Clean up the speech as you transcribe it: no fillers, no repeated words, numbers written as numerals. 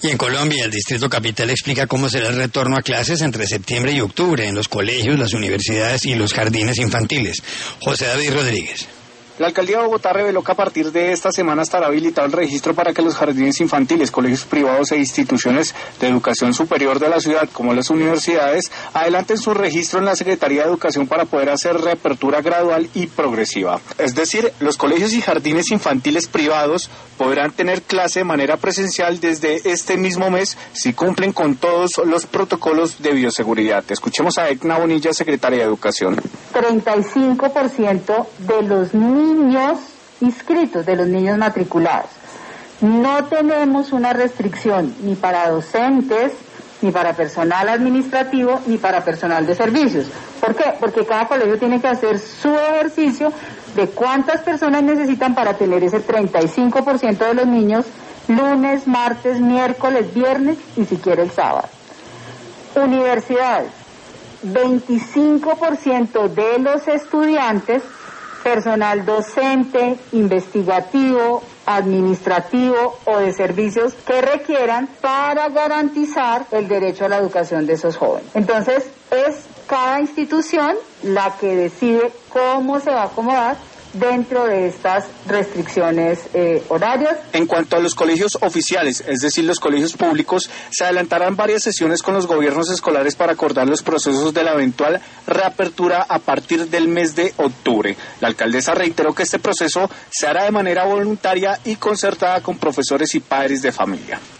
Y en Colombia, el Distrito Capital explica cómo será el retorno a clases entre septiembre y octubre en los colegios, las universidades y los jardines infantiles. José David Rodríguez. La Alcaldía de Bogotá reveló que a partir de esta semana estará habilitado el registro para que los jardines infantiles, colegios privados e instituciones de educación superior de la ciudad, como las universidades, adelanten su registro en la Secretaría de Educación para poder hacer reapertura gradual y progresiva. Es decir, los colegios y jardines infantiles privados podrán tener clase de manera presencial desde este mismo mes si cumplen con todos los protocolos de bioseguridad. Escuchemos a Edna Bonilla, secretaria de Educación. 35% de los niños inscritos, de los niños matriculados. No tenemos una restricción ni para docentes, ni para personal administrativo, ni para personal de servicios. ¿Por qué? Porque cada colegio tiene que hacer su ejercicio de cuántas personas necesitan para tener ese 35% de los niños lunes, martes, miércoles, viernes y si quiere el sábado. Universidades. 25% de los estudiantes, personal docente, investigativo, administrativo o de servicios que requieran para garantizar el derecho a la educación de esos jóvenes. Entonces, es cada institución la que decide cómo se va a acomodar dentro de estas restricciones horarias. En cuanto a los colegios oficiales, es decir, los colegios públicos, se adelantarán varias sesiones con los gobiernos escolares para acordar los procesos de la eventual reapertura a partir del mes de octubre. La alcaldesa reiteró que este proceso se hará de manera voluntaria y concertada con profesores y padres de familia.